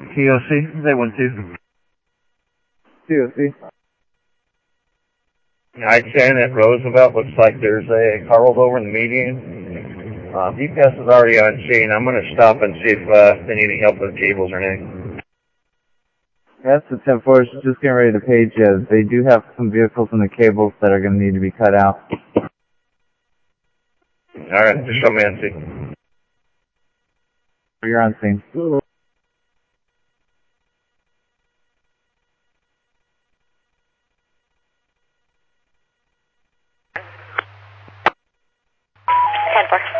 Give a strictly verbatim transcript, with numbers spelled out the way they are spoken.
T O C, they went to. T O C. I ten at Roosevelt. Looks like there's a car rolled over in the median. Uh, D P S is already on scene. I'm going to stop and see if uh, they need any help with cables or anything. That's the ten four. Just getting ready to page you. They do have some vehicles in the cables that are going to need to be cut out. All right, just show me on scene. You're on scene. ten four.